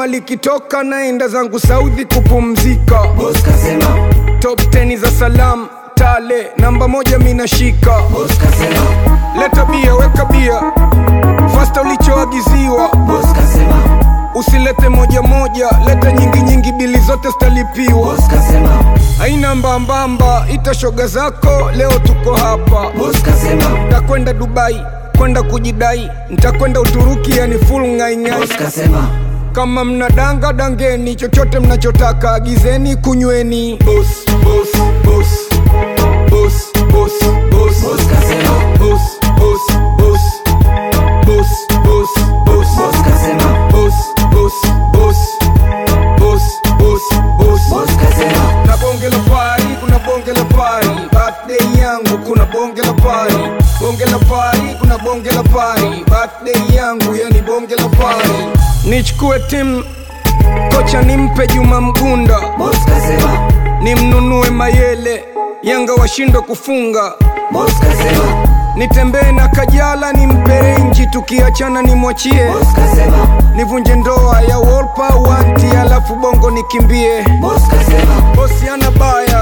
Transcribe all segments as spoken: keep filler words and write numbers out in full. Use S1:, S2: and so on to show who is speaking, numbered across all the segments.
S1: likitoka naenda zangu Saudi kupumzika.
S2: Boss kasema
S1: Top ten za salam Tale namba moja minashika.
S2: Boss kasema
S1: Leta bia weka bia Fasta ulichoagiziwa.
S2: Boss kasema
S1: Usilete moja moja, leta nyingi nyingi, bili zote stalipiwa.
S2: Boss kasema
S1: haina mbambamba, ita shoga zako, leo tuko hapa.
S2: Boss kasema
S1: takwenda Dubai, kwenda kujidai, nitakwenda Uturuki, yani full ngai ngai.
S2: Boss kasema
S1: kama mnadanga dangeni, chochote mnachotaka agizeni, kunyweni. Boss, boss, boss, boss, boss, boss,
S2: Boss kasema
S1: boss, boss, boss, boss, boss, boss,
S2: Boss kasema
S1: boss, boss, boss, boss, boss, boss.
S2: Boss kasema
S1: Na bonge la party, kuna bonge la party. Birthday yangu kuna bonge la party. Bonge la party, kuna bonge la party. Birthday yangu yani bonge la party. Nichukue timu, kocha nimpe Juma Mgunda.
S2: Boss kasema
S1: Nimnunue Mayele, Yanga washindwe kufunga.
S2: Boss kasema
S1: Nitembee na Kajala, nimpe Renji, tukiachana nimwachie.
S2: Boss kasema
S1: Nivunje ndoa ya Wolpa Wanti, alafu Bongo nikimbie.
S2: Boss kasema
S1: Bosi anabaya,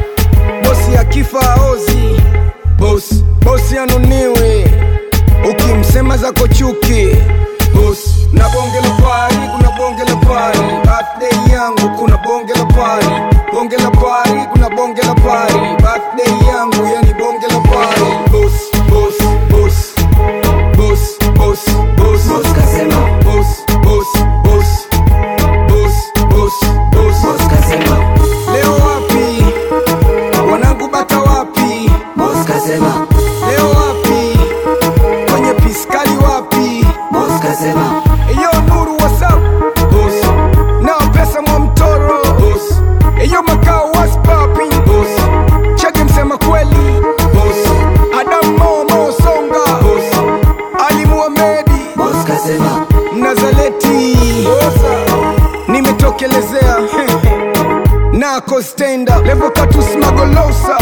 S1: bosi akifa ozi. Boss, bosi anuniwe, ukimsema zako chuki. Boss, na bonge la party, kuna bonge la party. Birthday yangu kuna bonge la party. Bonge la party, kuna bonge la party. Birthday yangu yani bonge la party. Boss, boss, boss, boss, boss, boss,
S2: Boss kasema
S1: boss, boss, boss, boss, boss, boss.
S2: Boss kasema
S1: Leo wapi? Wanangu bata wapi?
S2: Boss kasema
S1: Leo wapi? Kwenye piskali wapi?
S2: Boss kasema
S1: Eyo Nuru what's up? Boss. Na pesa mwa mtoro. Boss. Eyo Makao what's popping? Boss. Cheke msema kweli. Boss. Adam Momo Songa. Boss. Ali Muhamedi.
S2: Boss kasema
S1: Nazaleti. Bossa. Nimetokelezea. Nako stenda. Levo katu smagolosa.